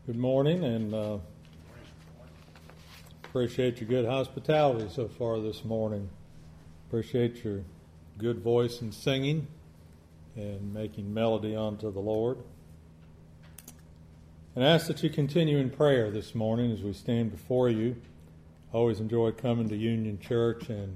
Good morning, and appreciate your good hospitality so far this morning. Appreciate your good voice in singing and making melody unto the Lord. And ask that you continue in prayer this morning as we stand before you. I always enjoy coming to Union Church and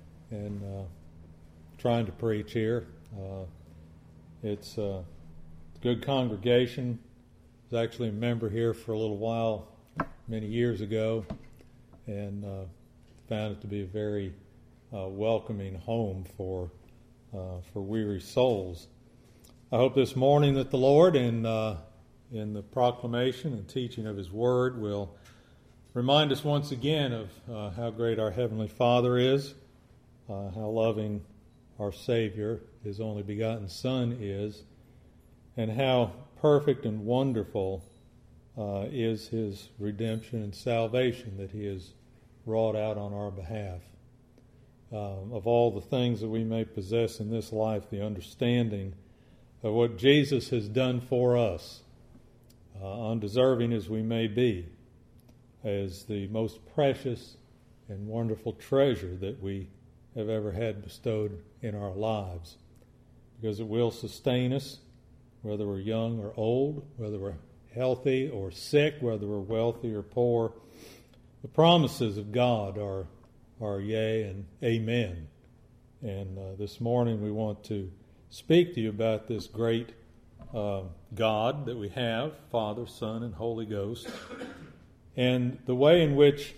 trying to preach here. It's a good congregation. I was actually a member here for a little while, many years ago, and found it to be a very welcoming home for weary souls. I hope this morning that the Lord, in the proclamation and teaching of His Word, will remind us once again of how great our Heavenly Father is, how loving our Savior, His only begotten Son, is, and how perfect and wonderful is His redemption and salvation that He has wrought out on our behalf. Of all the things that we may possess in this life, the understanding of what Jesus has done for us, undeserving as we may be, is the most precious and wonderful treasure that we have ever had bestowed in our lives, because it will sustain us, whether we're young or old, whether we're healthy or sick, whether we're wealthy or poor. The promises of God are yea and amen. And this morning we want to speak to you about this great God that we have, Father, Son, and Holy Ghost, and the way in which,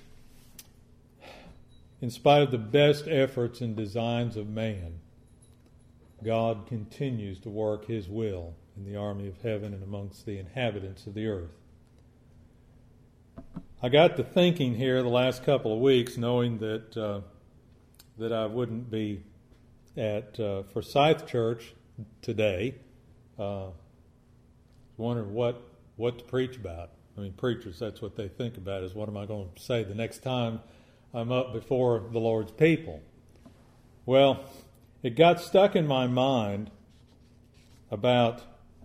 in spite of the best efforts and designs of man, God continues to work His will in the army of heaven and amongst the inhabitants of the earth. I got to thinking here the last couple of weeks, knowing that I wouldn't be at Forsyth Church today, wondering what to preach about. I mean, preachers, that's what they think about, is what am I going to say the next time I'm up before the Lord's people. Well, it got stuck in my mind about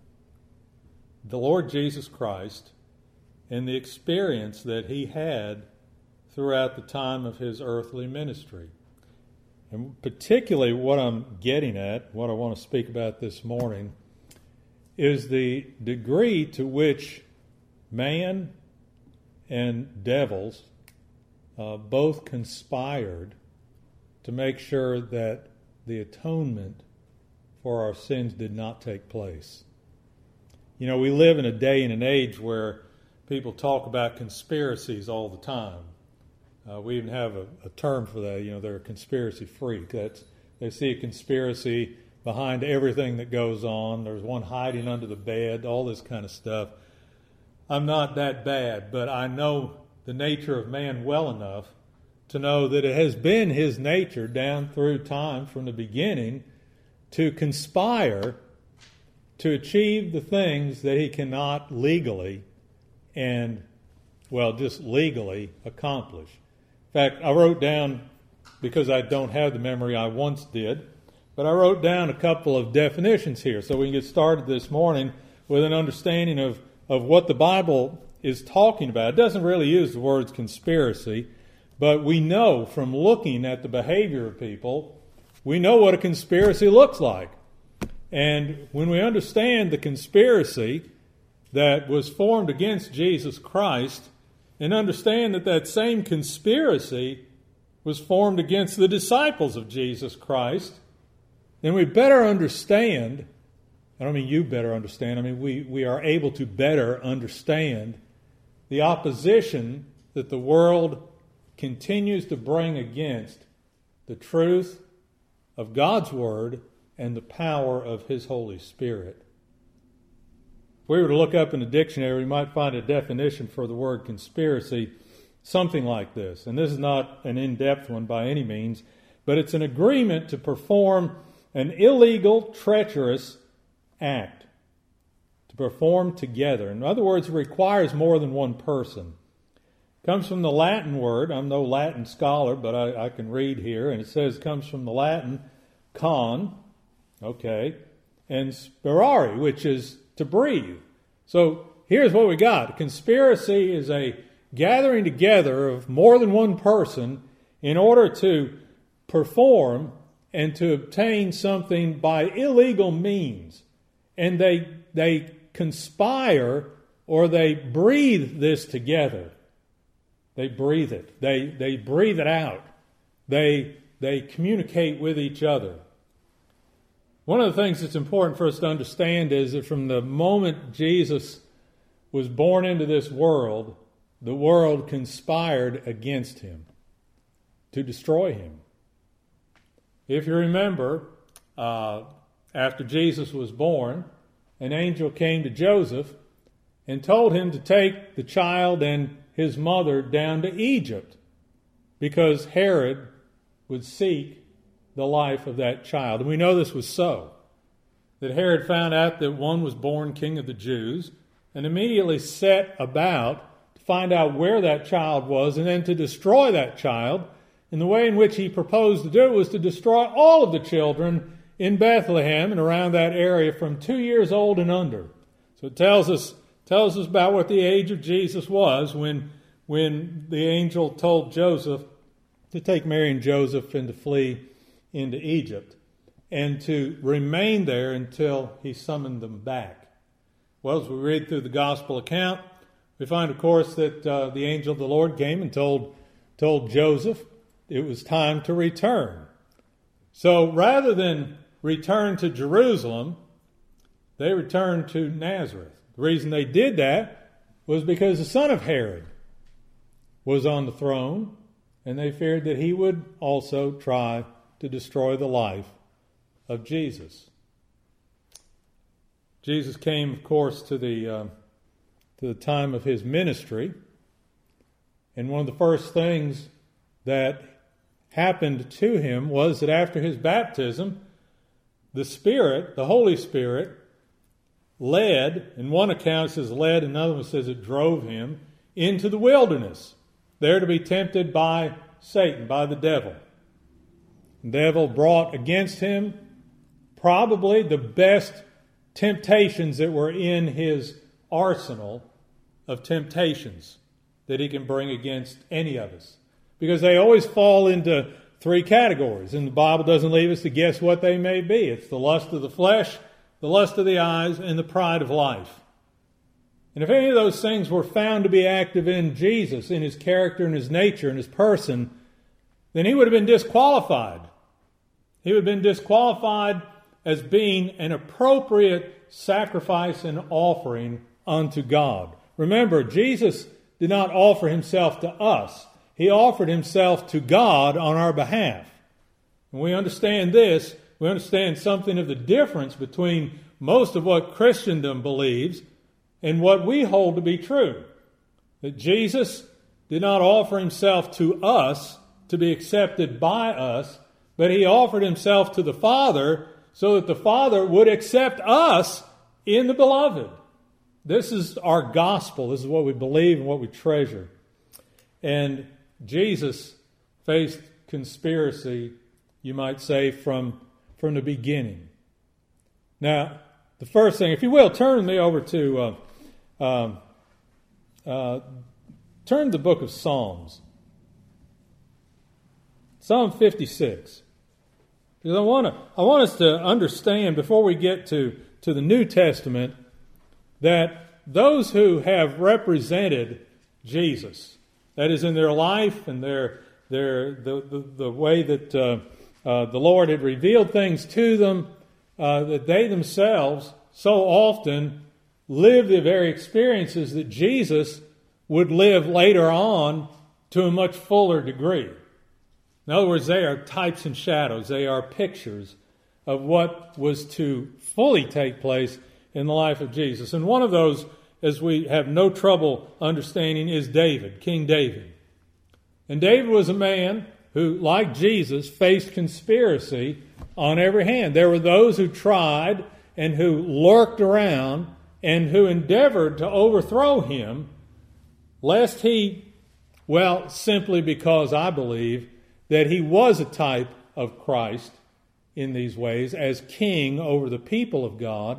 the Lord Jesus Christ and the experience that He had throughout the time of His earthly ministry. And particularly what I'm getting at, what I want to speak about this morning, is the degree to which man and devils both conspired to make sure that the atonement for our sins did not take place. You know, we live in a day and an age where people talk about conspiracies all the time. We even have a term for that. You know, they're a conspiracy freak. They see a conspiracy behind everything that goes on. There's one hiding under the bed, all this kind of stuff. I'm not that bad, but I know the nature of man well enough to know that it has been his nature down through time from the beginning to conspire to achieve the things that he cannot legally and, well, just legally accomplish. In fact, I wrote down, because I don't have the memory I once did, but I wrote down a couple of definitions here so we can get started this morning with an understanding of what the Bible is talking about. It doesn't really use the words conspiracy, but we know from looking at the behavior of people, we know what a conspiracy looks like. And when we understand the conspiracy that was formed against Jesus Christ, and understand that that same conspiracy was formed against the disciples of Jesus Christ, then we better understand, I don't mean you better understand, I mean we are able to better understand the opposition that the world continues to bring against the truth of God's Word and the power of His Holy Spirit. If we were to look up in the dictionary, we might find a definition for the word conspiracy, something like this. And this is not an in-depth one by any means, but it's an agreement to perform an illegal, treacherous act. To perform together. In other words, it requires more than one person. It comes from the Latin word. I'm no Latin scholar, but I can read here. And it says it comes from the Latin con, and spirare, which is to breathe. So here's what we got. A conspiracy is a gathering together of more than one person in order to perform and to obtain something by illegal means. And they conspire, or they breathe this together. They breathe it. They breathe it out. They communicate with each other. One of the things that's important for us to understand is that from the moment Jesus was born into this world, the world conspired against him to destroy him. If you remember, after Jesus was born, an angel came to Joseph and told him to take the child and his mother down to Egypt because Herod would seek the life of that child. And we know this was so. That Herod found out that one was born king of the Jews and immediately set about to find out where that child was and then to destroy that child. And the way in which he proposed to do it was to destroy all of the children in Bethlehem and around that area from 2 years old and under. So it tells us about what the age of Jesus was when the angel told Joseph to take Mary and Joseph and to flee into Egypt and to remain there until he summoned them back. Well, as we read through the gospel account, we find, of course, that the angel of the Lord came and told Joseph it was time to return. So rather than return to Jerusalem, they returned to Nazareth. The reason they did that was because the son of Herod was on the throne, and they feared that he would also try to destroy the life of Jesus. Jesus came, of course, to the time of his ministry, and one of the first things that happened to him was that after his baptism, the Spirit, the Holy Spirit, led, in one account it says led, another one says it drove him into the wilderness, there to be tempted by Satan, by the devil. The devil brought against him probably the best temptations that were in his arsenal of temptations that he can bring against any of us. Because they always fall into three categories, and the Bible doesn't leave us to guess what they may be. It's the lust of the flesh, the lust of the eyes, and the pride of life. And if any of those things were found to be active in Jesus, in his character and his nature and his person, then he would have been disqualified. He would have been disqualified as being an appropriate sacrifice and offering unto God. Remember, Jesus did not offer himself to us. He offered himself to God on our behalf. When we understand this, we understand something of the difference between most of what Christendom believes and what we hold to be true. That Jesus did not offer himself to us to be accepted by us, but he offered himself to the Father so that the Father would accept us in the Beloved. This is our gospel. This is what we believe and what we treasure. And Jesus faced conspiracy, you might say, from the beginning. Now, the first thing, if you will, turn me over to turn to the book of Psalms. Psalm 56. Because I want us to understand, before we get to the New Testament, that those who have represented Jesus, that is in their life and the way that the Lord had revealed things to them, that they themselves so often live the very experiences that Jesus would live later on to a much fuller degree. In other words, they are types and shadows. They are pictures of what was to fully take place in the life of Jesus. And one of those, as we have no trouble understanding, is David, King David. And David was a man who, like Jesus, faced conspiracy on every hand. There were those who tried and who lurked around and who endeavored to overthrow him, lest he, simply because I believe that he was a type of Christ in these ways as king over the people of God,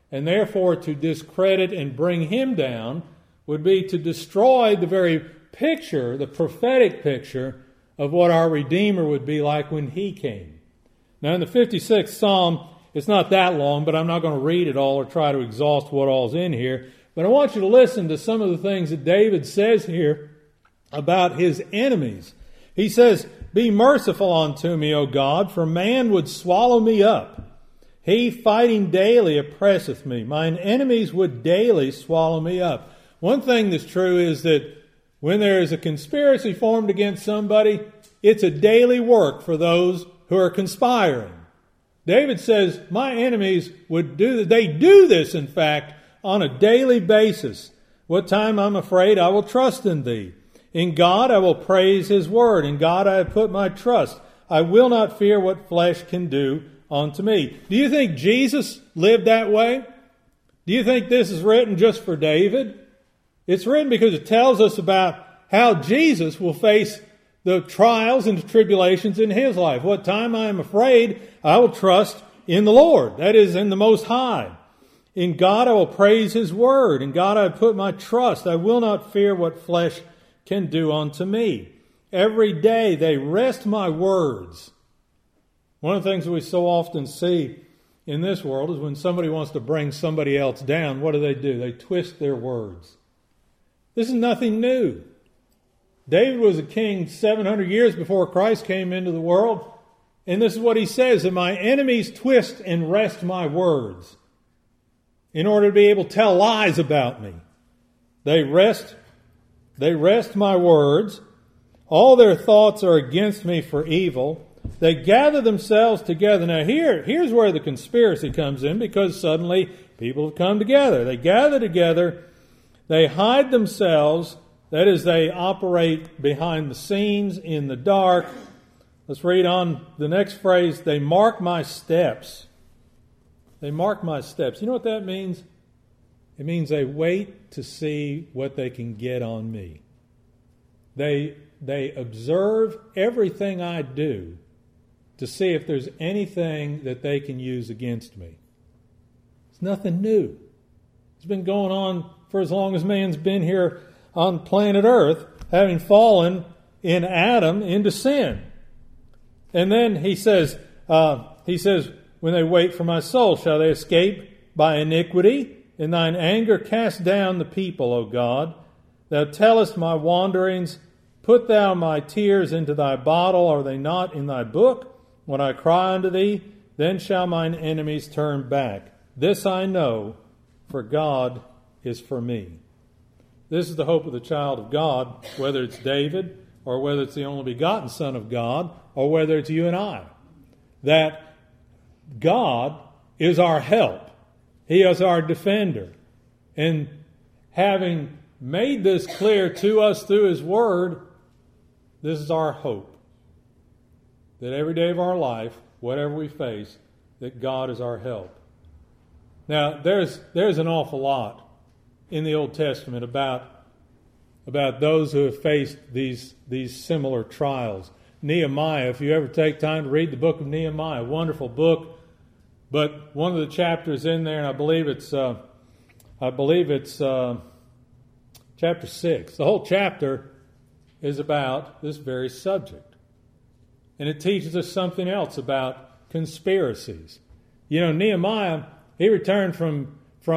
And therefore, to discredit and bring him down would be to destroy the very picture, the prophetic picture of what our Redeemer would be like when he came. Now, in the 56th Psalm, it's not that long, but I'm not going to read it all or try to exhaust what all's in here. But I want you to listen to some of the things that David says here about his enemies. He says, "Be merciful unto me, O God, for man would swallow me up. He fighting daily oppresseth me. Mine enemies would daily swallow me up." One thing that's true is that when there is a conspiracy formed against somebody, it's a daily work for those who are conspiring. David says, my enemies would do this. They do this, in fact, on a daily basis. "What time I'm afraid, I will trust in thee. In God I will praise his word. In God I have put my trust. I will not fear what flesh can do unto me." Do you think Jesus lived that way? Do you think this is written just for David? It's written because it tells us about how Jesus will face the trials and the tribulations in his life. "What time I am afraid, I will trust in the Lord." That is, in the Most High. "In God I will praise his word. In God I have put my trust. I will not fear what flesh can do unto me." Every day they wrest my words. One of the things that we so often see in this world is when somebody wants to bring somebody else down, what do? They twist their words. This is nothing new. David was a king 700 years before Christ came into the world. And this is what he says, that my enemies twist and wrest my words in order to be able to tell lies about me. They wrest my words. All their thoughts are against me for evil. They gather themselves together. Now here's where the conspiracy comes in, because suddenly people have come together. They gather together. They hide themselves. That is, they operate behind the scenes in the dark. Let's read on the next phrase. They mark my steps. They mark my steps. You know what that means? It means they wait to see what they can get on me. They observe everything I do to see if there's anything that they can use against me. It's nothing new. It's been going on for as long as man's been here on planet Earth, having fallen in Adam into sin. And then he says, when they wait for my soul, shall they escape by iniquity? In thine anger cast down the people, O God. Thou tellest my wanderings. Put thou my tears into thy bottle. Are they not in thy book? When I cry unto thee, then shall mine enemies turn back. This I know, for God is for me. This is the hope of the child of God, whether it's David or whether it's the only begotten Son of God or whether it's you and I. That God is our help. He is our defender. And having made this clear to us through His Word, this is our hope. That every day of our life, whatever we face, that God is our help. Now, there's an awful lot in the Old Testament about those who have faced these similar trials. Nehemiah, if you ever take time to read the book of Nehemiah, wonderful book. But one of the chapters in there, and I believe it's chapter 6. The whole chapter is about this very subject. And it teaches us something else about conspiracies. You know, Nehemiah, he returned from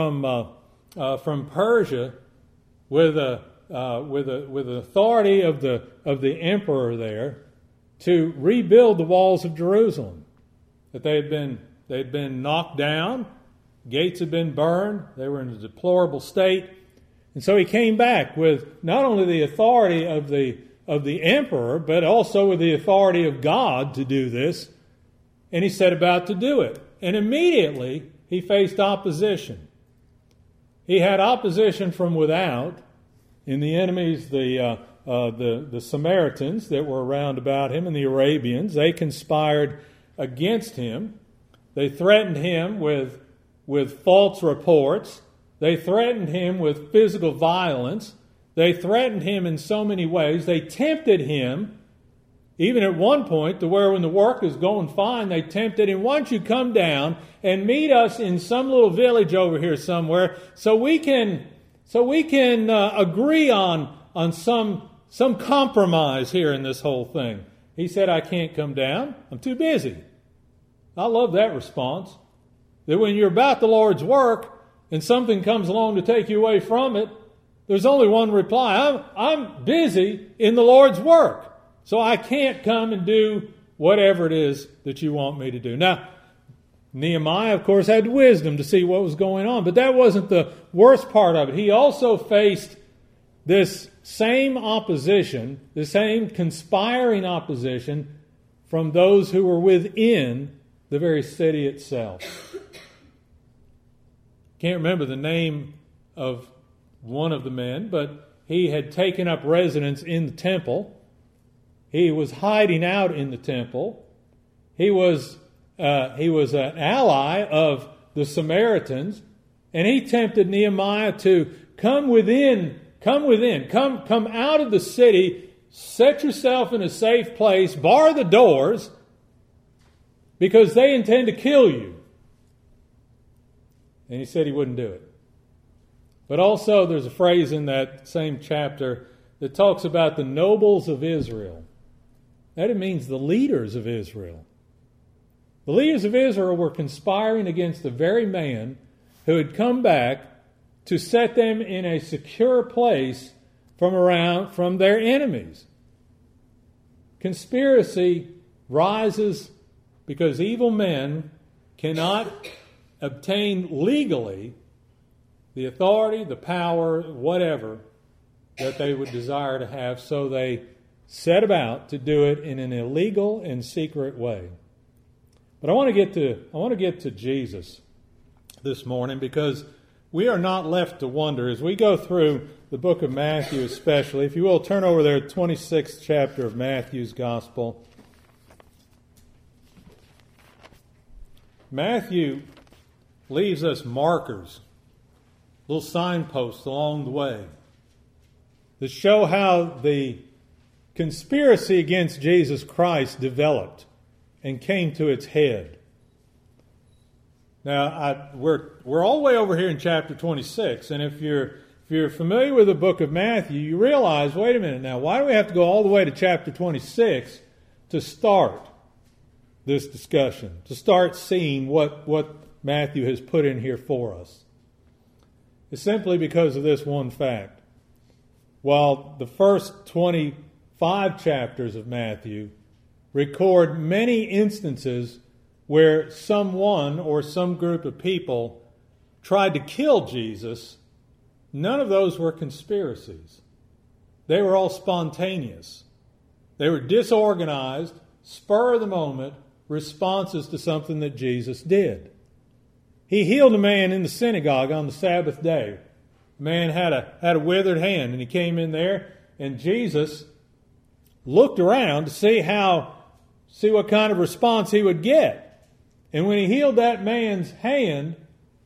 Persia with the authority of the emperor there to rebuild the walls of Jerusalem. That they'd been knocked down, gates had been burned, they were in a deplorable state. And so he came back with not only the authority of the emperor, but also with the authority of God to do this. And he set about to do it. And immediately he faced opposition. He had opposition from without in the enemies, the Samaritans that were around about him and the Arabians. They conspired against him. They threatened him with false reports. They threatened him with physical violence. They threatened him in so many ways. They tempted him Even at one point, to where when the work is going fine, they tempted him, why don't you come down and meet us in some little village over here somewhere so we can agree on some compromise here in this whole thing. He said, I can't come down. I'm too busy. I love that response. That when you're about the Lord's work and something comes along to take you away from it, there's only one reply. I'm busy in the Lord's work. So I can't come and do whatever it is that you want me to do. Now, Nehemiah, of course, had wisdom to see what was going on, but that wasn't the worst part of it. He also faced this same opposition, the same conspiring opposition from those who were within the very city itself. Can't remember the name of one of the men, but he had taken up residence in the temple. He was hiding out in the temple. He was an ally of the Samaritans, and he tempted Nehemiah to come out of the city, set yourself in a safe place, bar the doors, because they intend to kill you. And he said he wouldn't do it. But also there's a phrase in that same chapter that talks about the nobles of Israel. That it means the leaders of Israel. The leaders of Israel were conspiring against the very man who had come back to set them in a secure place from their enemies. Conspiracy rises because evil men cannot obtain legally the authority, the power, whatever that they would desire to have, so they set about to do it in an illegal and secret way. But I want to get to Jesus this morning, because we are not left to wonder as we go through the book of Matthew, especially. If you will, turn over there, 26th chapter of Matthew's Gospel. Matthew leaves us markers, little signposts along the way that show how the conspiracy against Jesus Christ developed and came to its head. Now, we're all the way over here in chapter 26, and if you're familiar with the book of Matthew, you realize, wait a minute now, why do we have to go all the way to chapter 26 to start this discussion, to start seeing what Matthew has put in here for us? It's simply because of this one fact. While the first 25 chapters of Matthew record many instances where someone or some group of people tried to kill Jesus, none of those were conspiracies. They were all spontaneous. They were disorganized, spur of the moment responses to something that Jesus did. He healed a man in the synagogue on the Sabbath day. The man had a withered hand, and he came in there, and Jesus looked around to see what kind of response he would get. And when he healed that man's hand,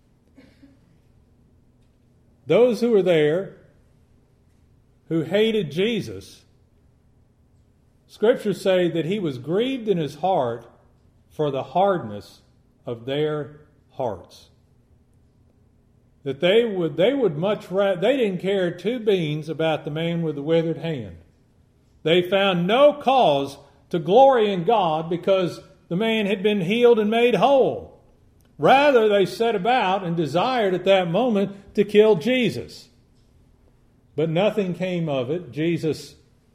those who were there who hated Jesus, Scriptures say that he was grieved in his heart for the hardness of their hearts. That they would much rather, they didn't care two beans about the man with the withered hand. They found no cause to glory in God because the man had been healed and made whole. Rather, they set about and desired at that moment to kill Jesus. But nothing came of it. Jesus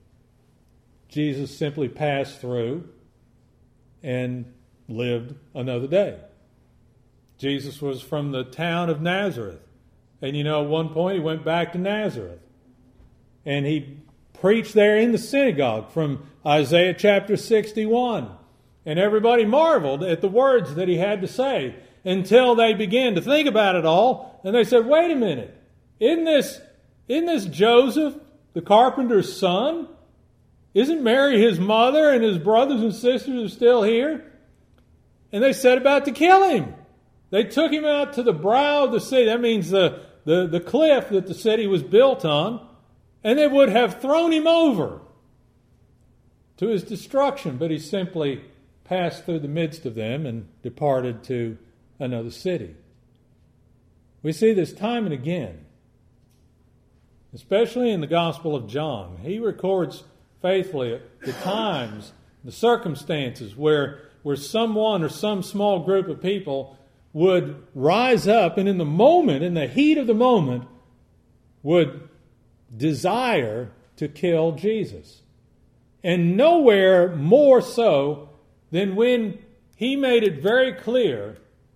simply passed through and lived another day. Jesus was from the town of Nazareth. And at one point he went back to Nazareth. And he preached there in the synagogue from Isaiah chapter 61. And everybody marveled at the words that he had to say until they began to think about it all. And they said, wait a minute, isn't this Joseph, the carpenter's son? Isn't Mary his mother, and his brothers and sisters are still here? And they set about to kill him. They took him out to the brow of the city. That means the cliff that the city was built on. And they would have thrown him over to his destruction, but he simply passed through the midst of them and departed to another city. We see this time and again, especially in the Gospel of John. He records faithfully the times, the circumstances where someone or some small group of people would rise up and in the moment, in the heat of the moment, would desire to kill Jesus. And nowhere more so than when he made it very clear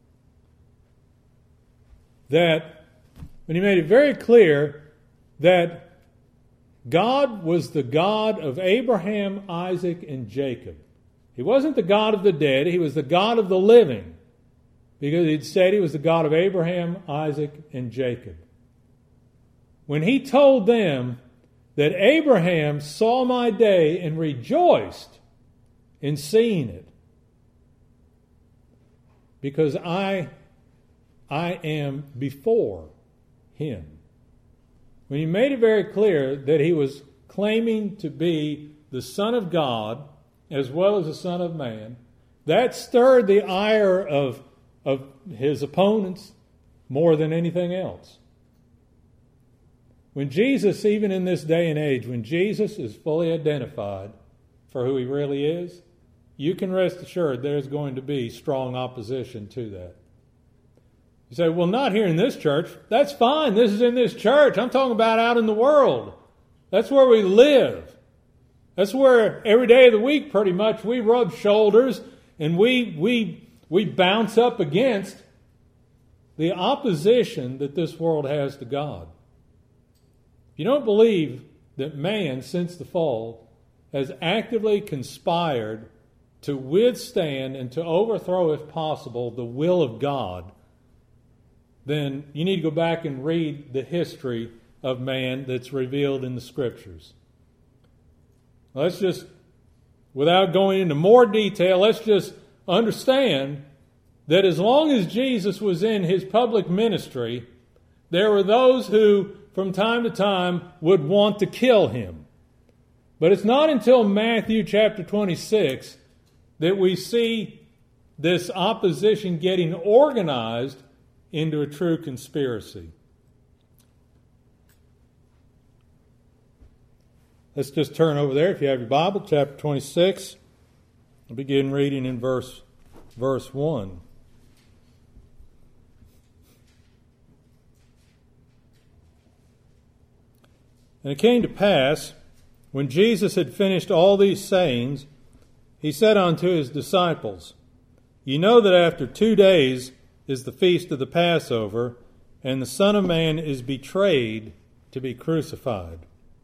that God was the God of Abraham, Isaac, and Jacob. He wasn't the God of the dead, he was the God of the living, because he'd said he was the God of Abraham, Isaac, and Jacob. When he told them that Abraham saw my day and rejoiced in seeing it, because I am before him. When he made it very clear that he was claiming to be the Son of God as well as the Son of Man, that stirred the ire of his opponents more than anything else. When Jesus, even in this day and age, when Jesus is fully identified for who he really is, you can rest assured there's going to be strong opposition to that. You say, well, not here in this church. That's fine. This is in this church. I'm talking about out in the world. That's where we live. That's where every day of the week, pretty much, we rub shoulders and we bounce up against the opposition that this world has to God. If you don't believe that man, since the fall, has actively conspired to withstand and to overthrow, if possible, the will of God, then you need to go back and read the history of man that's revealed in the Scriptures. Let's just, without going into more detail, let's just understand that as long as Jesus was in his public ministry, there were those who, from time to time, would want to kill him. But it's not until Matthew chapter 26 that we see this opposition getting organized into a true conspiracy. Let's just turn over there, if you have your Bible, chapter 26. I'll begin reading in verse 1. And it came to pass, when Jesus had finished all these sayings, he said unto his disciples, Ye know that after 2 days is the feast of the Passover, and the Son of Man is betrayed to be crucified.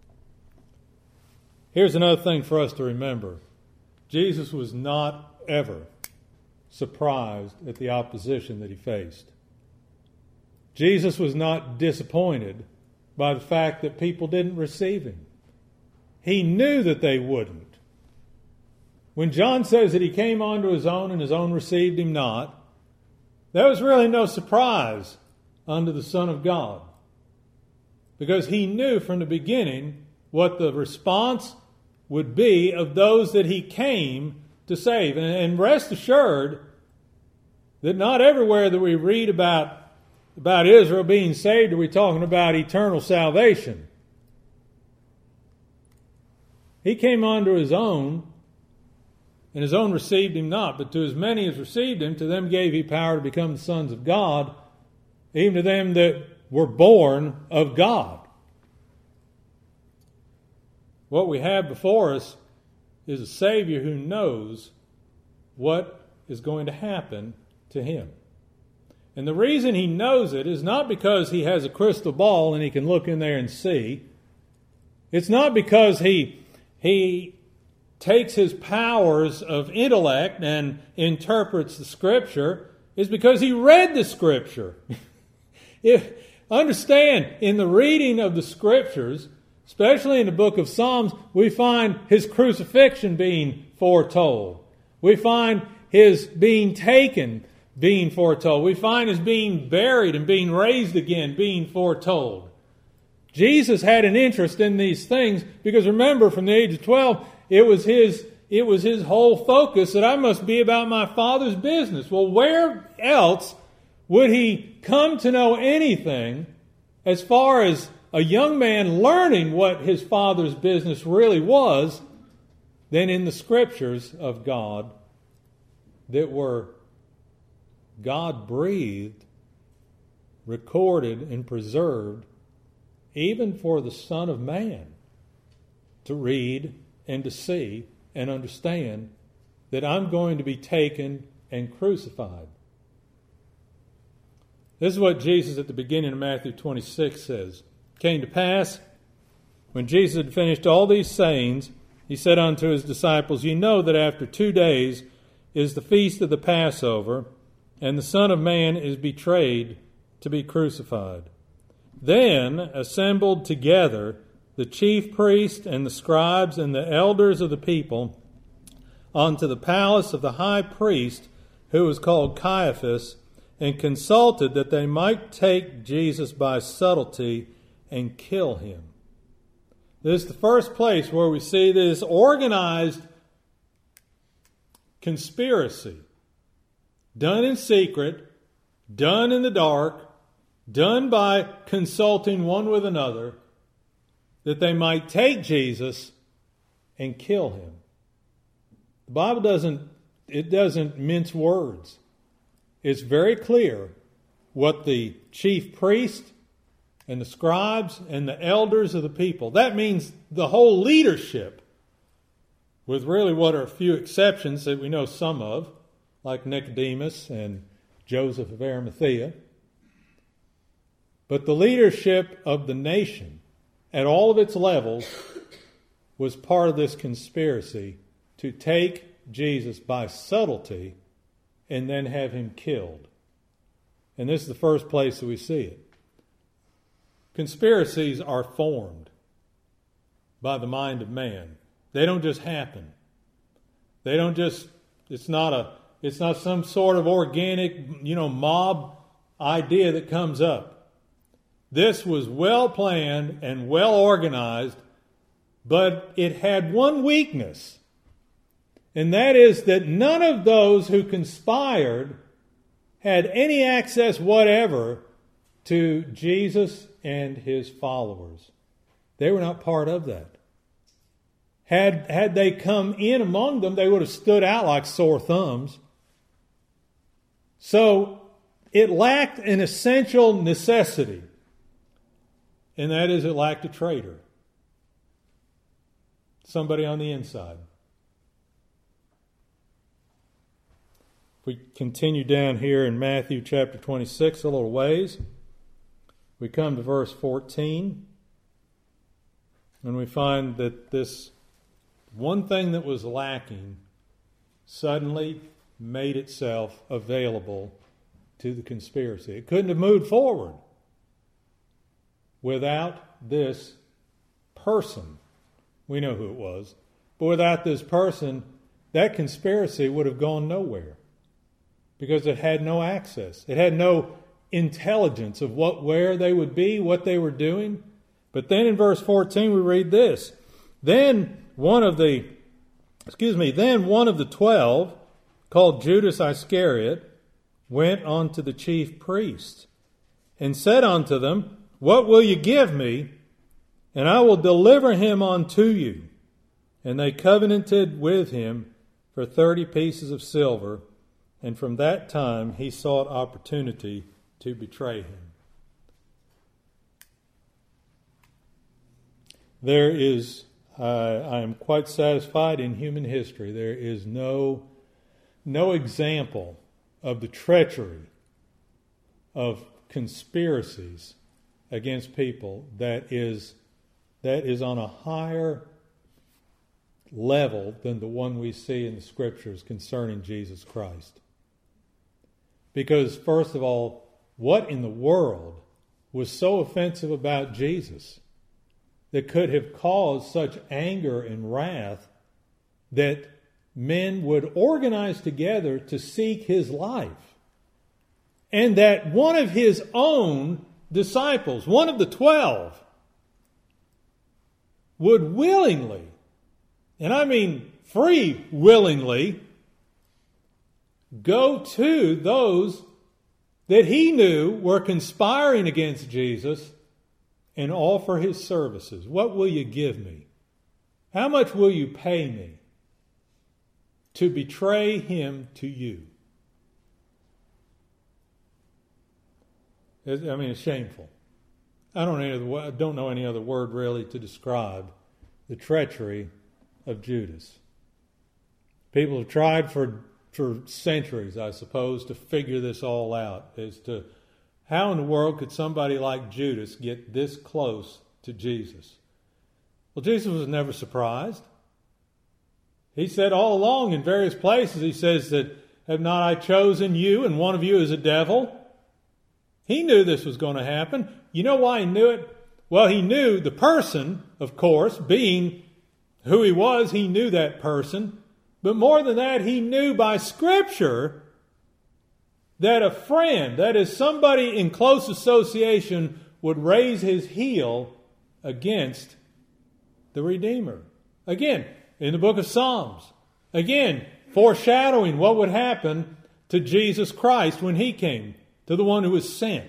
Here's another thing for us to remember. Jesus was not ever surprised at the opposition that he faced. Jesus was not disappointed by the fact that people didn't receive him. He knew that they wouldn't. When John says that he came unto his own and his own received him not, there was really no surprise unto the Son of God, because he knew from the beginning what the response would be of those that he came to save. And rest assured that not everywhere that we read about Israel being saved are we talking about eternal salvation. He came unto his own, and his own received him not. But to as many as received him, to them gave he power to become the sons of God, even to them that were born of God. What we have before us is a Savior who knows what is going to happen to him. And the reason he knows it is not because he has a crystal ball and he can look in there and see. It's not because he takes his powers of intellect and interprets the Scripture. It's because he read the Scripture. Understand, in the reading of the Scriptures, especially in the book of Psalms, we find his crucifixion being foretold. We find his being taken being foretold. We find his being buried and being raised again being foretold. Jesus had an interest in these things because remember, from the age of 12, it was his it was his whole focus that I must be about my Father's business. Well, where else would he come to know anything as far as a young man learning what his Father's business really was than in the Scriptures of God that were God-breathed, recorded, and preserved, even for the Son of Man to read and to see and understand that I'm going to be taken and crucified. This is what Jesus at the beginning of Matthew 26 says. It came to pass, when Jesus had finished all these sayings, he said unto his disciples, Ye know that after 2 days is the feast of the Passover, and the Son of Man is betrayed to be crucified. Then assembled together the chief priests and the scribes and the elders of the people unto the palace of the high priest, who was called Caiaphas, and consulted that they might take Jesus by subtlety and kill him. This is the first place where we see this organized conspiracy, done in secret, done in the dark, done by consulting one with another, that they might take Jesus and kill him. The Bible doesn't mince words. It's very clear what the chief priest and the scribes and the elders of the people, that means the whole leadership, with really what are a few exceptions that we know some of, like Nicodemus and Joseph of Arimathea. But the leadership of the nation at all of its levels was part of this conspiracy to take Jesus by subtlety and then have him killed. And this is the first place that we see it. Conspiracies are formed by the mind of man. They don't just happen. They don't just, it's not some sort of organic, mob idea that comes up. This was well planned and well organized, but it had one weakness, and that is that none of those who conspired had any access whatever to Jesus and his followers. They were not part of that. Had they come in among them, they would have stood out like sore thumbs. So it lacked an essential necessity, and that is it lacked a traitor. Somebody on the inside. If we continue down here in Matthew chapter 26 a little ways, we come to verse 14, and we find that this one thing that was lacking suddenly made itself available to the conspiracy. It couldn't have moved forward without this person. We know who it was. But without this person, that conspiracy would have gone nowhere because it had no access. It had no intelligence of where they would be, what they were doing. But then in verse 14 we read this. Then one of the 12, called Judas Iscariot, went unto the chief priests and said unto them, What will you give me? And I will deliver him unto you. And they covenanted with him for 30 pieces of silver. And from that time he sought opportunity to betray him. There is, I am quite satisfied in human history, there is no example of the treachery of conspiracies against people that is on a higher level than the one we see in the Scriptures concerning Jesus Christ. Because, first of all, what in the world was so offensive about Jesus that could have caused such anger and wrath that men would organize together to seek his life? And that one of his own disciples, one of the 12, would willingly and I mean free willingly, go to those that he knew were conspiring against Jesus and offer his services. What will you give me? How much will you pay me to betray him to you? I mean, it's shameful. I don't know any other word really to describe the treachery of Judas. People have tried for centuries, I suppose, to figure this all out as to how in the world could somebody like Judas get this close to Jesus. Well, Jesus was never surprised. He said all along in various places, he says that, have not I chosen you, and one of you is a devil? He knew this was going to happen. You know why he knew it? Well, he knew the person, of course, being who he was, he knew that person. But more than that, he knew by Scripture that a friend, that is somebody in close association, would raise his heel against the Redeemer. Again, in the book of Psalms. Again, foreshadowing what would happen to Jesus Christ when he came, to the one who was sent.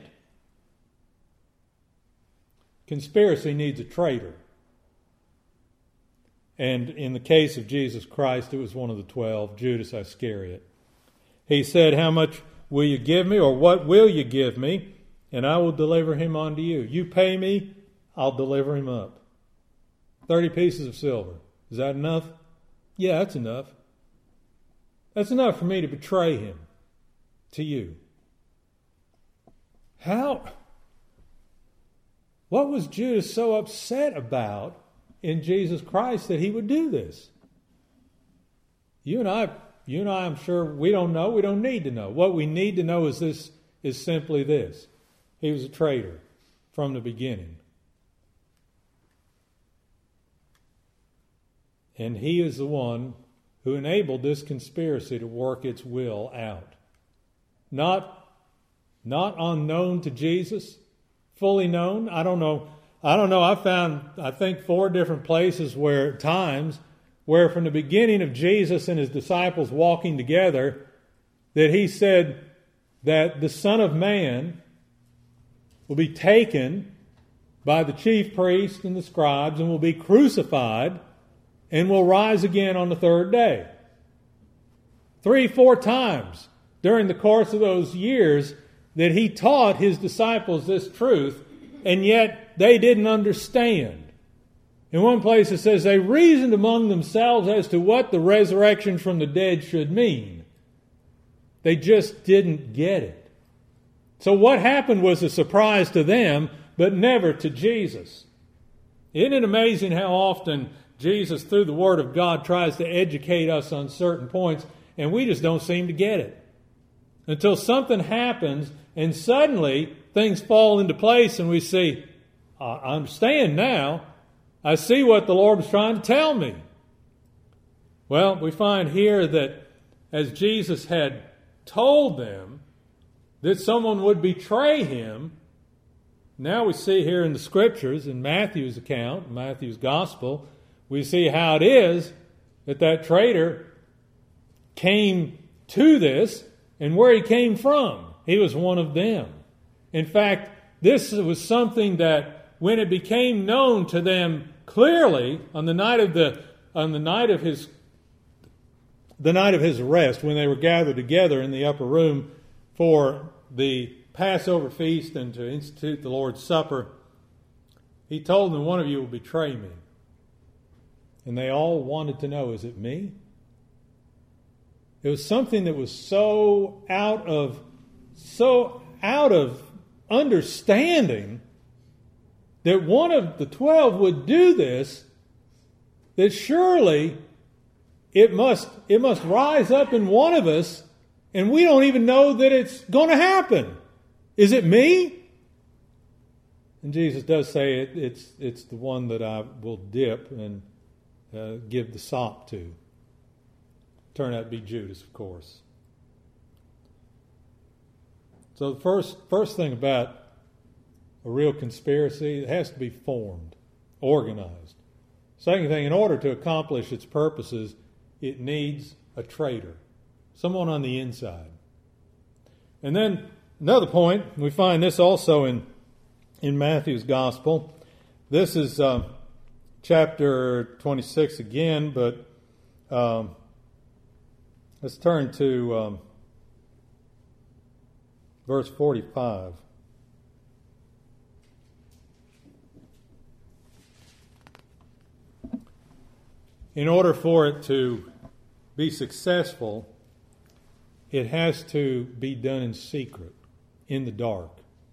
Conspiracy needs a traitor. And in the case of Jesus Christ, it was one of the 12, Judas Iscariot. He said, how much will you give me, or what will you give me, and I will deliver him unto you. You pay me, I'll deliver him up. 30 pieces of silver. Is that enough? Yeah, that's enough. That's enough for me to betray him to you. How? What was Judas so upset about in Jesus Christ that he would do this? You and I, I'm sure we don't know. We don't need to know. What we need to know is simply this. He was a traitor from the beginning. And he is the one who enabled this conspiracy to work its will out. Not unknown to Jesus, fully known. I don't know. I found, I think, 4 different places where from the beginning of Jesus and his disciples walking together, that he said that the Son of Man will be taken by the chief priests and the scribes and will be crucified and will rise again on the 3rd day. 3-4 times during the course of those years that he taught his disciples this truth, and yet they didn't understand. In one place it says they reasoned among themselves as to what the resurrection from the dead should mean. They just didn't get it. So what happened was a surprise to them, but never to Jesus. Isn't it amazing how often Jesus, through the Word of God, tries to educate us on certain points, and we just don't seem to get it. Until something happens, and suddenly things fall into place, and we see, I understand now. I see what the Lord was trying to tell me. Well, we find here that as Jesus had told them that someone would betray him, now we see here in the Scriptures, in Matthew's account, Matthew's Gospel, we see how it is that traitor came to this and where he came from. He was one of them. In fact, this was something that when it became known to them clearly on the night of his arrest, when they were gathered together in the upper room for the Passover feast and to institute the Lord's Supper, he told them, one of you will betray me. And they all wanted to know, is it me? It was something that was so out of understanding that one of the 12 would do this, that surely it must rise up in one of us, and we don't even know that it's going to happen. Is it me? And Jesus does say it's the one that I will dip and give the sop to. Turned out to be Judas, of course. So the first thing about a real conspiracy, it has to be formed, organized, Second thing, in order to accomplish its purposes, it needs a traitor, someone on the inside. And then another point, we find this also in Matthew's Gospel. This is chapter 26 again, but let's turn to verse 45. In order for it to be successful, it has to be done in secret, in the dark.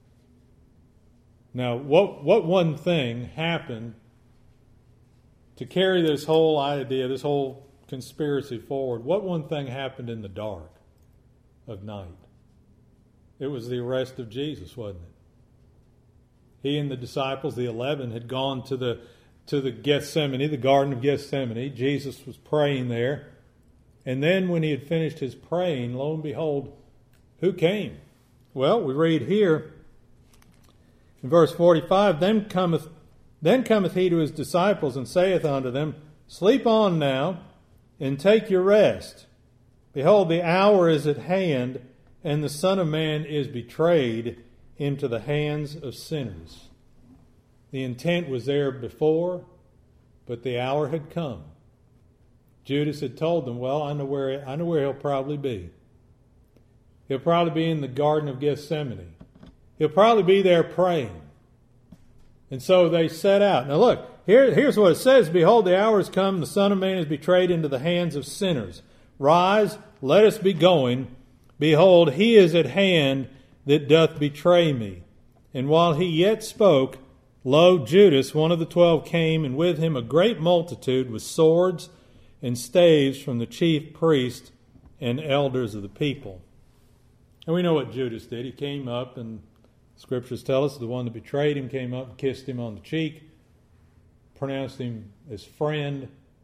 Now, what one thing happened to carry this whole idea, this whole conspiracy forward? What one thing happened in the dark of night? It was the arrest of Jesus, wasn't it? He and the disciples, the 11, had gone to the Gethsemane, the Garden of Gethsemane. Jesus was praying there. And then when he had finished his praying, lo and behold, who came? Well, we read here in verse 45, Then cometh he to his disciples and saith unto them, Sleep on now, and take your rest. Behold, the hour is at hand, and the Son of Man is betrayed into the hands of sinners. The intent was there before, but the hour had come. Judas had told them, well, I know where he'll probably be. He'll probably be in the Garden of Gethsemane. He'll probably be there praying. And so they set out. Now look, here's what it says. Behold, the hour is come, the Son of Man is betrayed into the hands of sinners. Rise, let us be going. Behold, he is at hand that doth betray me. And while he yet spoke, lo, Judas, one of the 12, came, and with him a great multitude with swords and staves from the chief priests and elders of the people. And we know what Judas did. He came up, and Scriptures tell us the one that betrayed him came up and kissed him on the cheek, pronounced him as friend,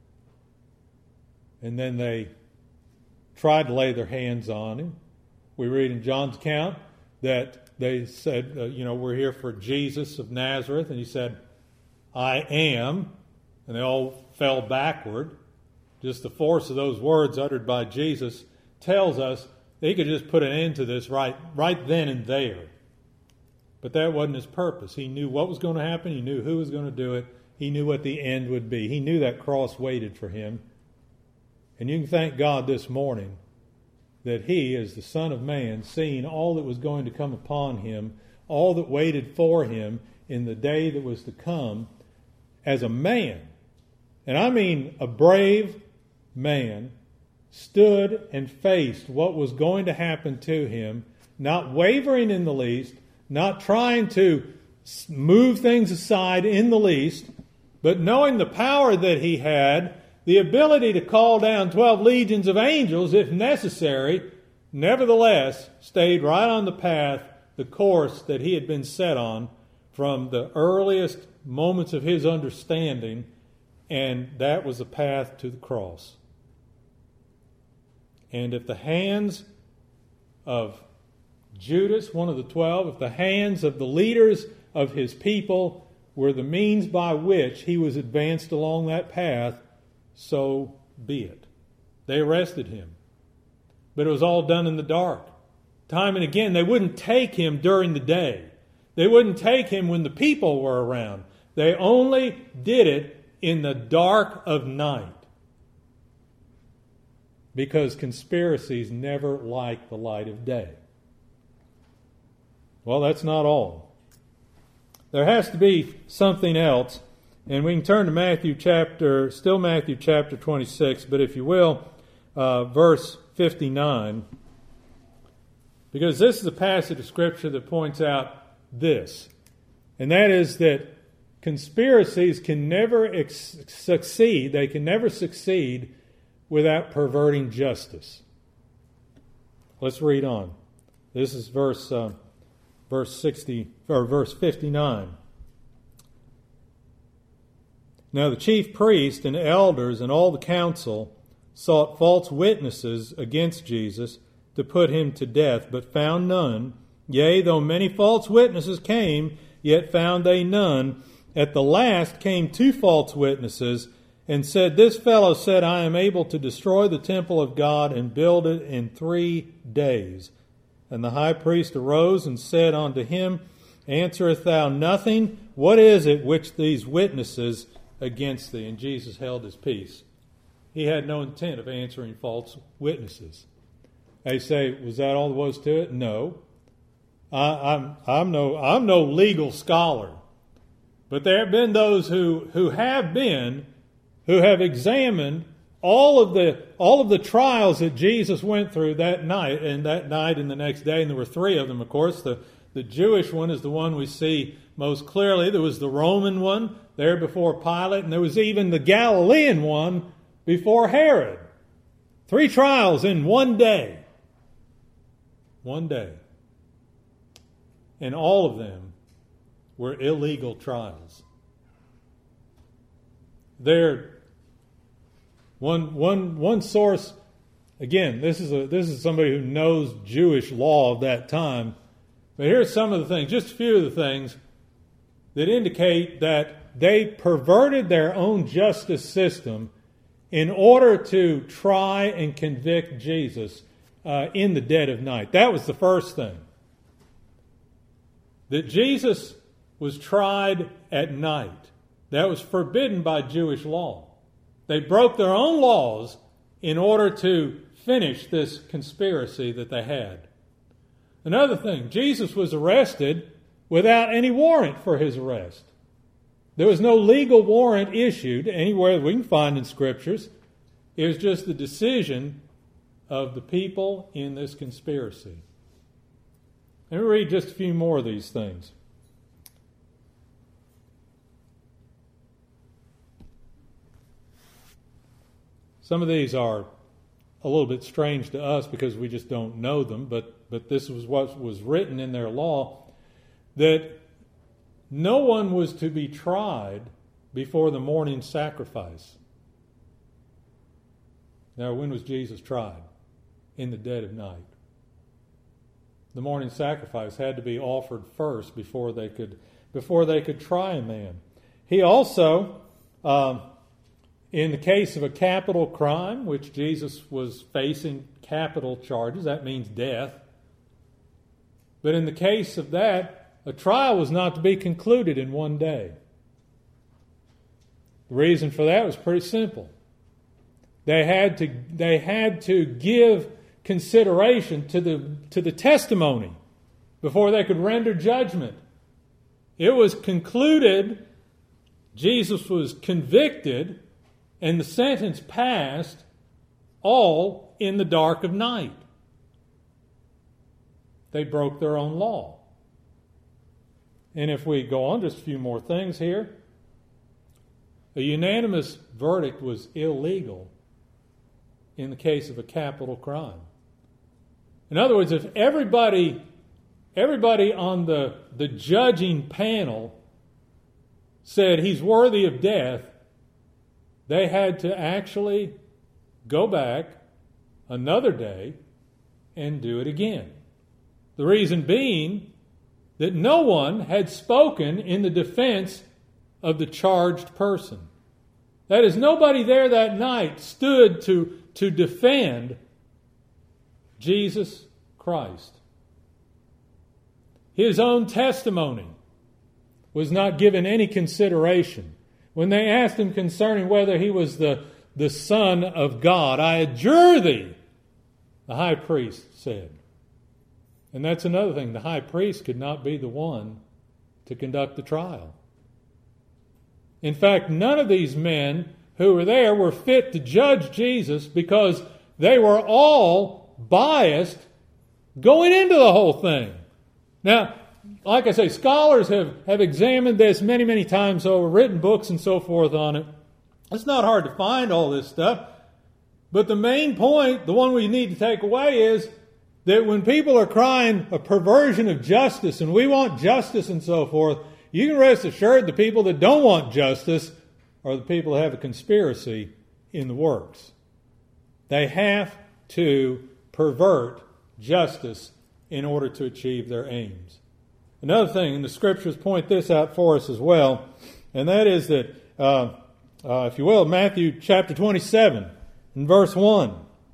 and then they tried to lay their hands on him. We read in John's account that they said, we're here for Jesus of Nazareth, and he said, I am, and they all fell backward. Just the force of those words uttered by Jesus tells us that he could just put an end to this right then and there. But that wasn't his purpose. He knew what was going to happen. He knew who was going to do it. He knew what the end would be. He knew that cross waited for him. And you can thank God this morning that he, as the Son of Man, seeing all that was going to come upon him, all that waited for him in the day that was to come, as a man, and I mean a brave man, stood and faced what was going to happen to him, not wavering in the least, not trying to move things aside in the least, but knowing the power that he had, the ability to call down 12 legions of angels if necessary, nevertheless stayed right on the path, the course that he had been set on from the earliest moments of his understanding, and that was the path to the cross. And if the hands of Judas, one of the 12, if the hands of the leaders of his people were the means by which he was advanced along that path, so be it. They arrested him. But it was all done in the dark. Time and again, they wouldn't take him during the day. They wouldn't take him when the people were around. They only did it in the dark of night. Because conspiracies never like the light of day. Well, that's not all. There has to be something else. And we can turn to Matthew chapter 26, but if you will, verse 59. Because this is a passage of Scripture that points out this. And that is that conspiracies can never succeed. They can never succeed without perverting justice. Let's read on. This is verse 59. Now the chief priest and elders and all the council sought false witnesses against Jesus to put him to death, but found none. Yea, though many false witnesses came, yet found they none. At the last came 2 false witnesses, and said, This fellow said, I am able to destroy the temple of God and build it in 3 days. And the high priest arose and said unto him, Answerest thou nothing? What is it which these witnesses against thee? And Jesus held his peace. He had no intent of answering false witnesses. They say, was that all there was to it? No. I'm no legal scholar. But there have been those who have examined all of the trials that Jesus went through that night and the next day, and there were 3 of them, of course. The Jewish one is the one we see most clearly. There was the Roman one there before Pilate, and there was even the Galilean one before Herod. 3 trials in one day. One day. And all of them were illegal trials. One source, again, this is somebody who knows Jewish law of that time. But here's some of the things, just a few of the things that indicate that they perverted their own justice system in order to try and convict Jesus in the dead of night. That was the first thing. That Jesus was tried at night. That was forbidden by Jewish law. They broke their own laws in order to finish this conspiracy that they had. Another thing, Jesus was arrested without any warrant for his arrest. There was no legal warrant issued anywhere we can find in Scriptures. It was just the decision of the people in this conspiracy. Let me read just a few more of these things. Some of these are a little bit strange to us because we just don't know them, but this was what was written in their law, that no one was to be tried before the morning sacrifice. Now, when was Jesus tried? In the dead of night. The morning sacrifice had to be offered first before they could try a man. He also, in the case of a capital crime, which Jesus was facing capital charges, that means death. But in the case of that, a trial was not to be concluded in one day. The reason for that was pretty simple. They had to give consideration to the testimony before they could render judgment. It was concluded, Jesus was convicted, and the sentence passed all in the dark of night. They broke their own law. And if we go on just a few more things here, a unanimous verdict was illegal in the case of a capital crime. In other words, if everybody on the judging panel said he's worthy of death, they had to actually go back another day and do it again. The reason being that no one had spoken in the defense of the charged person. That is, nobody there that night stood to defend Jesus Christ. His own testimony was not given any consideration. When they asked him concerning whether he was the Son of God, I adjure thee, the high priest said. And that's another thing. The high priest could not be the one to conduct the trial. In fact, none of these men who were there were fit to judge Jesus because they were all biased going into the whole thing. Now, like I say, scholars have examined this many, many times over, written books and so forth on it. It's not hard to find all this stuff. But the main point, the one we need to take away, is that when people are crying a perversion of justice and we want justice and so forth, you can rest assured the people that don't want justice are the people that have a conspiracy in the works. They have to pervert justice in order to achieve their aims. Another thing, and the Scriptures point this out for us as well, And that is that, if you will, Matthew chapter 27 and verse 1.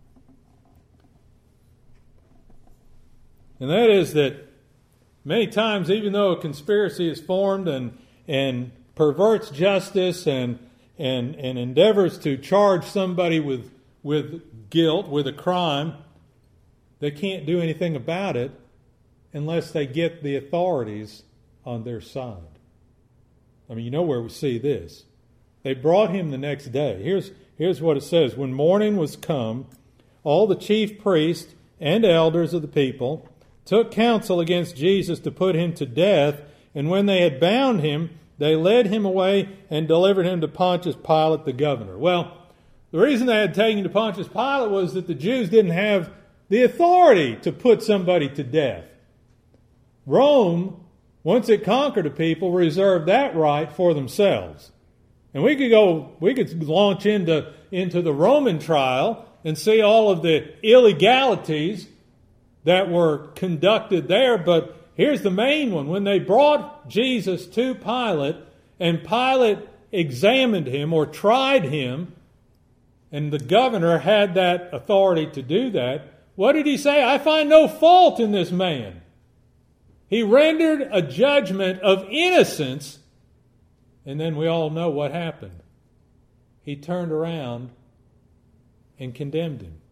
And that is that many times, even though a conspiracy is formed and perverts justice and endeavors to charge somebody with guilt, with a crime, they can't do anything about it unless they get the authorities on their side. I mean, you know where we see this. They brought him the next day. Here's what it says. When morning was come, all the chief priests and elders of the people took counsel against Jesus to put him to death, and when they had bound him, they led him away and delivered him to Pontius Pilate the governor. Well, the reason they had taken him to Pontius Pilate was that the Jews didn't have the authority to put somebody to death. Rome, once it conquered a people, reserved that right for themselves. And we could launch into the Roman trial and see all of the illegalities that were conducted there. But here's the main one. When they brought Jesus to Pilate, and Pilate examined him or tried him, and the governor had that authority to do that, what did he say? I find no fault in this man. He rendered a judgment of innocence, and then we all know what happened. He turned around and condemned him.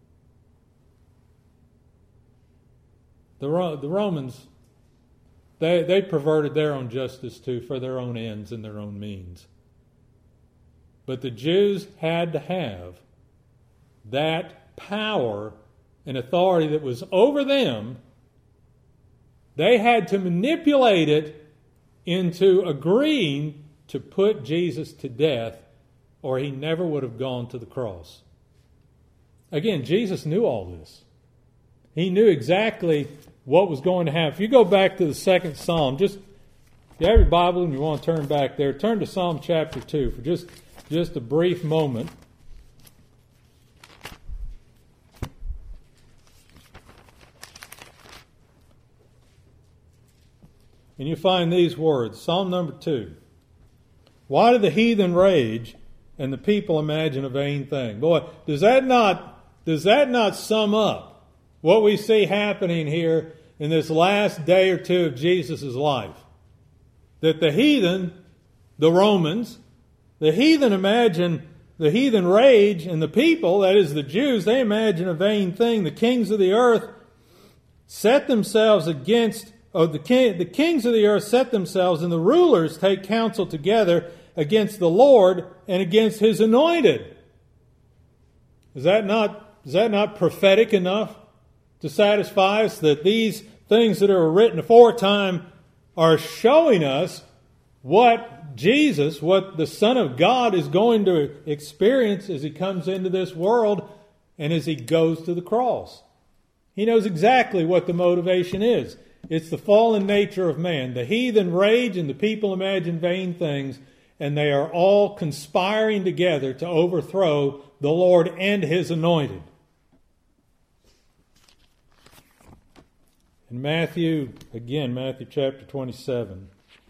The Romans, they perverted their own justice too for their own ends and their own means. But the Jews had to have that power and authority that was over them. They had to manipulate it into agreeing to put Jesus to death, or he never would have gone to the cross. Again, Jesus knew all this. He knew exactly what was going to happen. If you go back to the second Psalm, if you have your Bible and you want to turn back there, turn to Psalm chapter 2 for just a brief moment. And you find these words, Psalm number 2. Why do the heathen rage and the people imagine a vain thing? Boy, does that not sum up what we see happening here in this last day or two of Jesus' life? That the heathen, the Romans, the heathen rage, and the people, that is the Jews, they imagine a vain thing. The kings of the earth set themselves against, the kings of the earth set themselves, and the rulers take counsel together against the Lord and against his anointed. Is that not prophetic enough to satisfy us that these things that are written aforetime are showing us what Jesus, what the Son of God is going to experience as he comes into this world and as he goes to the cross? He knows exactly what the motivation is. It's the fallen nature of man. The heathen rage and the people imagine vain things, and they are all conspiring together to overthrow the Lord and his anointed. In Matthew chapter 27.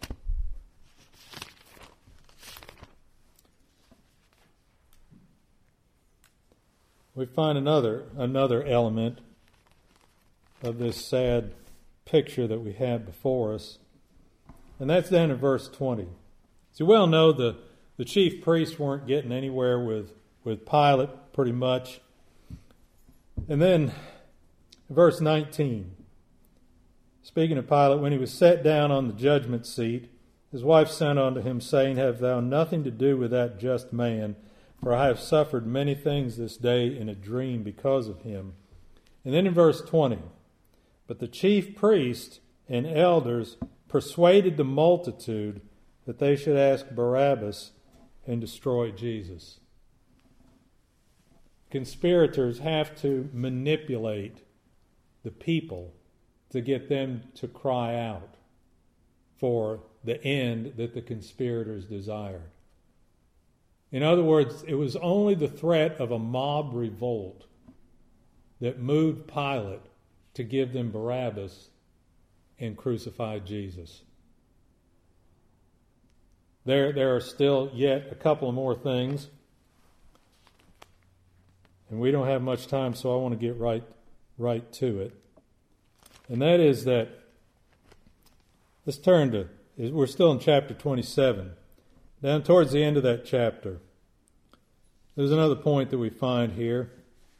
We find another element of this sad picture that we have before us. And that's down in verse 20. As you well know, the chief priests weren't getting anywhere with Pilate, pretty much. And then, verse 19. Speaking of Pilate, when he was set down on the judgment seat, his wife sent unto him, saying, Have thou nothing to do with that just man? For I have suffered many things this day in a dream because of him. And then in verse 20, But the chief priests and elders persuaded the multitude that they should ask Barabbas and destroy Jesus. Conspirators have to manipulate the people to get them to cry out for the end that the conspirators desired. In other words, it was only the threat of a mob revolt that moved Pilate to give them Barabbas and crucify Jesus. There are still yet a couple of more things. And we don't have much time, so I want to get right to it. And that is that, let's turn to, we're still in chapter 27. Down towards the end of that chapter, there's another point that we find here.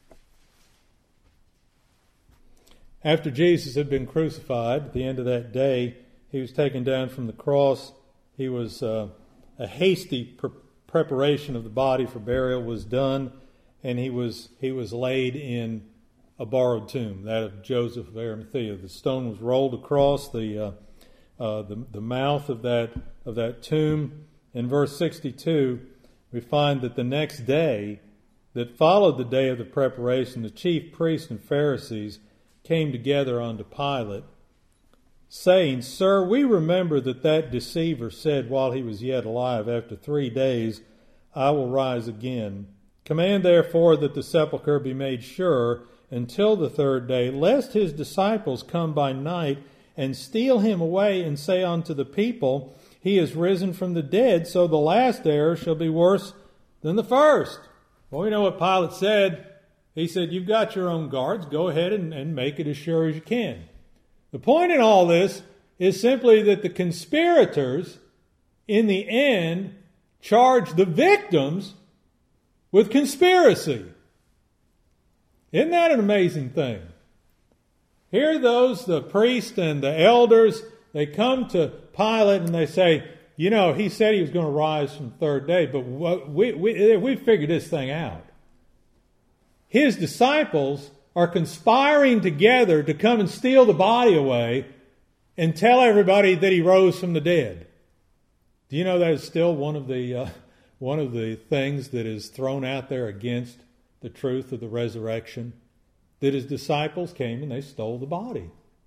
After Jesus had been crucified, at the end of that day, he was taken down from the cross. He was a hasty preparation of the body for burial was done, and he was laid in a borrowed tomb, that of Joseph of Arimathea. The stone was rolled across the mouth of that tomb. In verse 62, we find that the next day that followed the day of the preparation, the chief priests and Pharisees came together unto Pilate, saying, Sir, we remember that deceiver said while he was yet alive, After 3 days I will rise again. Command therefore that the sepulchre be made sure until the 3rd day, lest his disciples come by night and steal him away and say unto the people, He is risen from the dead, so the last error shall be worse than the first. Well, we know what Pilate said. He said, you've got your own guards. Go ahead and make it as sure as you can. The point in all this is simply that the conspirators, in the end, charged the victims with conspiracy. Isn't that an amazing thing? Here the priest and the elders, they come to Pilate and they say, he said he was going to rise from the 3rd day, but we figured this thing out. His disciples are conspiring together to come and steal the body away and tell everybody that he rose from the dead. Do you know that is still one of the things that is thrown out there against the truth of the resurrection? That his disciples came and they stole the body.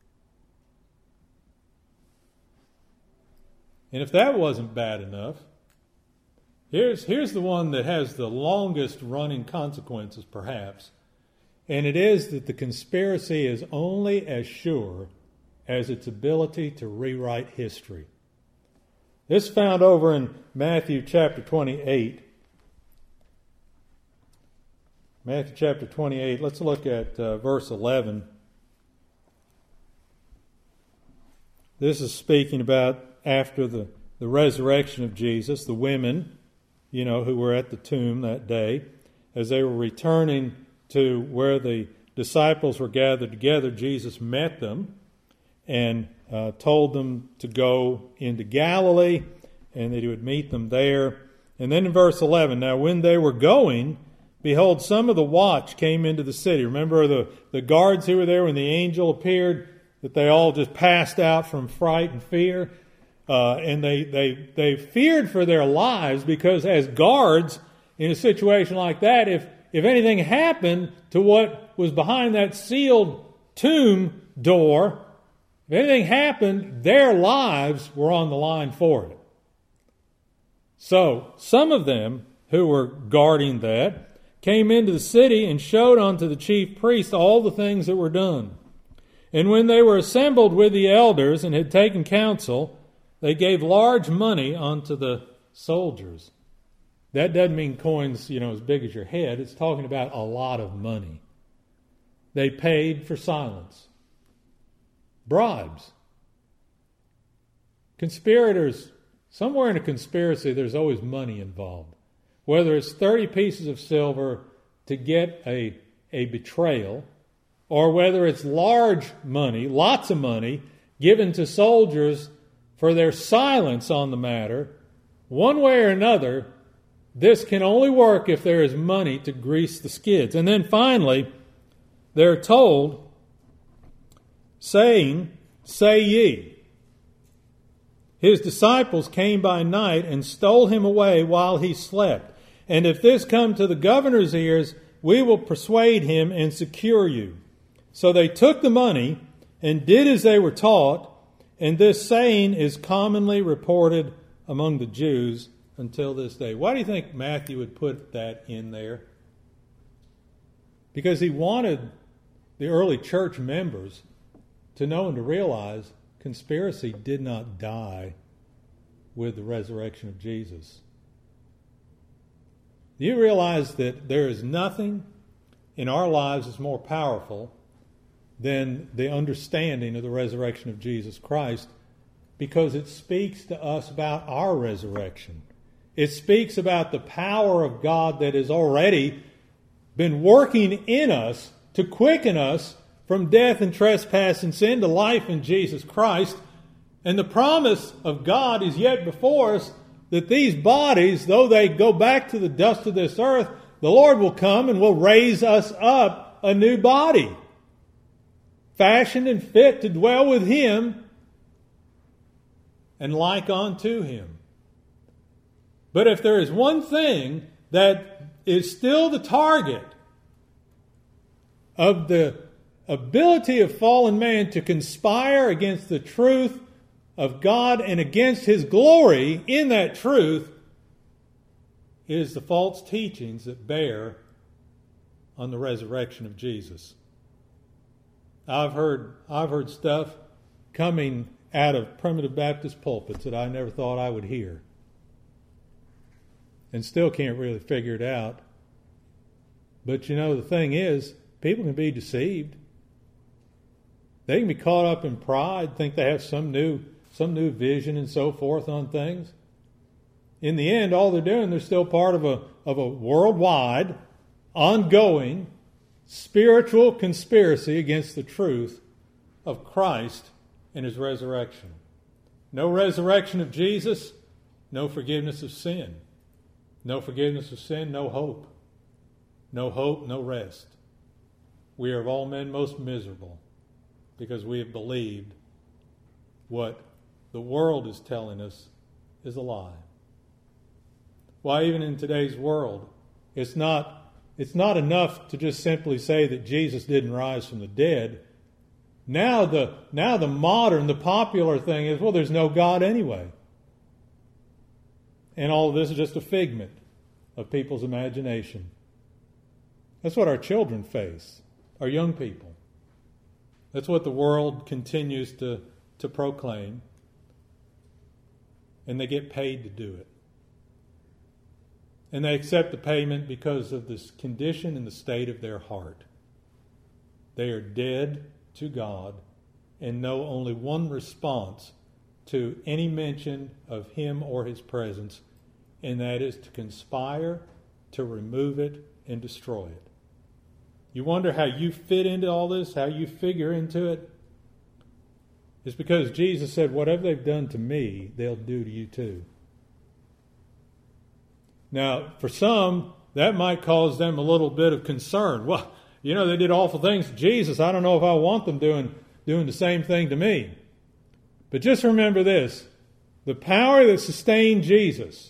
And if that wasn't bad enough, here's the one that has the longest running consequences, perhaps. And it is that the conspiracy is only as sure as its ability to rewrite history. This is found over in Matthew chapter 28. Matthew chapter 28, let's look at verse 11. This is speaking about after the resurrection of Jesus, the women, who were at the tomb that day, as they were returning to where the disciples were gathered together, Jesus met them and told them to go into Galilee and that he would meet them there. And then in verse 11, now when they were going, behold, some of the watch came into the city. Remember the guards who were there when the angel appeared, that they all just passed out from fright and fear. And they feared for their lives because as guards in a situation like that, if anything happened to what was behind that sealed tomb door, if anything happened, their lives were on the line for it. So some of them who were guarding that came into the city and showed unto the chief priest all the things that were done. And when they were assembled with the elders and had taken counsel, they gave large money unto the soldiers. That doesn't mean coins, as big as your head. It's talking about a lot of money. They paid for silence. Bribes. Conspirators. Somewhere in a conspiracy, there's always money involved. Whether it's 30 pieces of silver to get a betrayal, or whether it's large money, lots of money, given to soldiers for their silence on the matter, one way or another, this can only work if there is money to grease the skids. And then finally, they're told, saying, Say ye. His disciples came by night and stole him away while he slept. And if this come to the governor's ears, we will persuade him and secure you. So they took the money and did as they were taught, and this saying is commonly reported among the Jews until this day. Why do you think Matthew would put that in there? Because he wanted the early church members to know and to realize conspiracy did not die with the resurrection of Jesus. Do you realize that there is nothing in our lives that's more powerful than the understanding of the resurrection of Jesus Christ, because it speaks to us about our resurrection. It speaks about the power of God that has already been working in us to quicken us from death and trespass and sin to life in Jesus Christ. And the promise of God is yet before us that these bodies, though they go back to the dust of this earth, the Lord will come and will raise us up a new body, fashioned and fit to dwell with Him and like unto Him. But if there is one thing that is still the target of the ability of fallen man to conspire against the truth of God and against His glory in that truth, it is the false teachings that bear on the resurrection of Jesus. I've heard stuff coming out of primitive Baptist pulpits that I never thought I would hear, and still can't really figure it out. But you know, the thing is, people can be deceived. They can be caught up in pride, think they have some new vision and so forth on things. In the end, all they're doing, they're still part of a worldwide, ongoing, spiritual conspiracy against the truth of Christ and His resurrection. No resurrection of Jesus, no forgiveness of sin. No forgiveness of sin, no hope. No hope, no rest. We are of all men most miserable because we have believed what the world is telling us is a lie. Why, even in today's world, it's not enough to just simply say that Jesus didn't rise from the dead. Now the modern, the popular thing is, well, there's no God anyway. And all of this is just a figment of people's imagination. That's what our children face, our young people. That's what the world continues to proclaim. And they get paid to do it. And they accept the payment because of this condition and the state of their heart. They are dead to God and know only one response to any mention of Him or His presence, and that is to conspire to remove it and destroy it. You wonder how you fit into all this, how you figure into it? It's because Jesus said, whatever they've done to me, they'll do to you too. Now, for some, that might cause them a little bit of concern. Well, you know, they did awful things to Jesus. I don't know if I want them doing the same thing to me. But just remember this. The power that sustained Jesus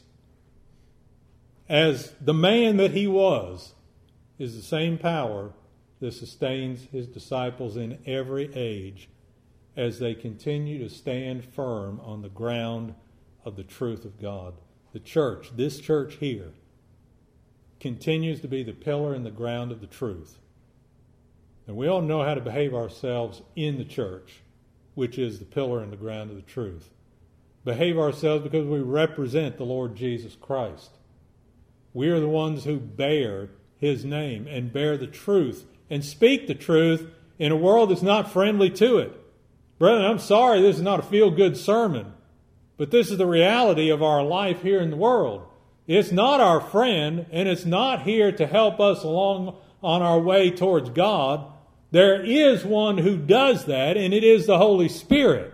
as the man that He was is the same power that sustains His disciples in every age as they continue to stand firm on the ground of the truth of God. The church, this church here, continues to be the pillar and the ground of the truth. And we all know how to behave ourselves in the church, which is the pillar and the ground of the truth. Behave ourselves because we represent the Lord Jesus Christ. We are the ones who bear His name and bear the truth and speak the truth in a world that's not friendly to it. Brethren, I'm sorry this is not a feel-good sermon, but this is the reality of our life here in the world. It's not our friend, and it's not here to help us along on our way towards God. There is one who does that, and it is the Holy Spirit.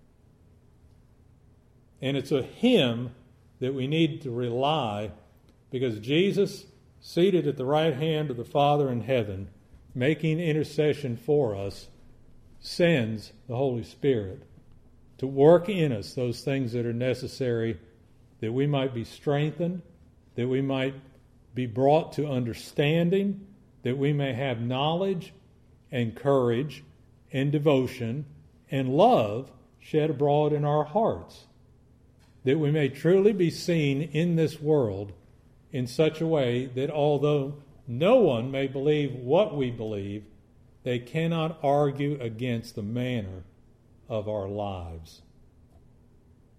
And it's a Him that we need to rely, because Jesus, seated at the right hand of the Father in heaven, making intercession for us, sends the Holy Spirit to work in us those things that are necessary, that we might be strengthened, that we might be brought to understanding, that we may have knowledge and courage and devotion and love shed abroad in our hearts, that we may truly be seen in this world in such a way that although no one may believe what we believe, they cannot argue against the manner of our lives.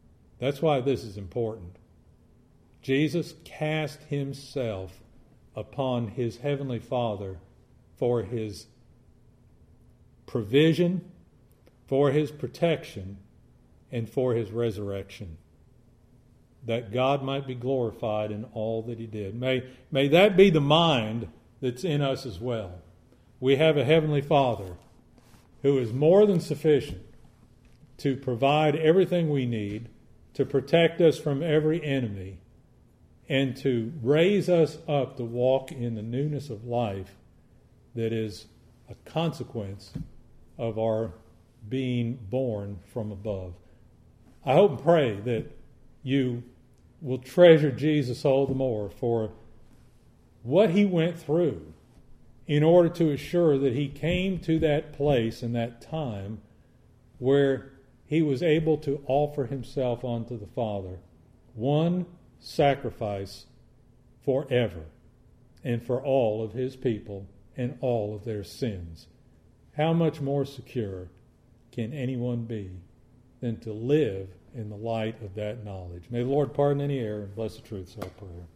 That's why this is important. Jesus cast himself upon his heavenly Father for his provision, for his protection, and for his resurrection, that God might be glorified in all that he did. May that be the mind that's in us as well. We have a heavenly Father who is more than sufficient to provide everything we need, to protect us from every enemy, and to raise us up to walk in the newness of life that is a consequence of our being born from above. I hope and pray that you will treasure Jesus all the more for what he went through in order to assure that he came to that place and that time where he was able to offer himself unto the Father, one sacrifice forever and for all of his people and all of their sins. How much more secure can anyone be than to live in the light of that knowledge? May the Lord pardon any error and bless the truth of our prayer.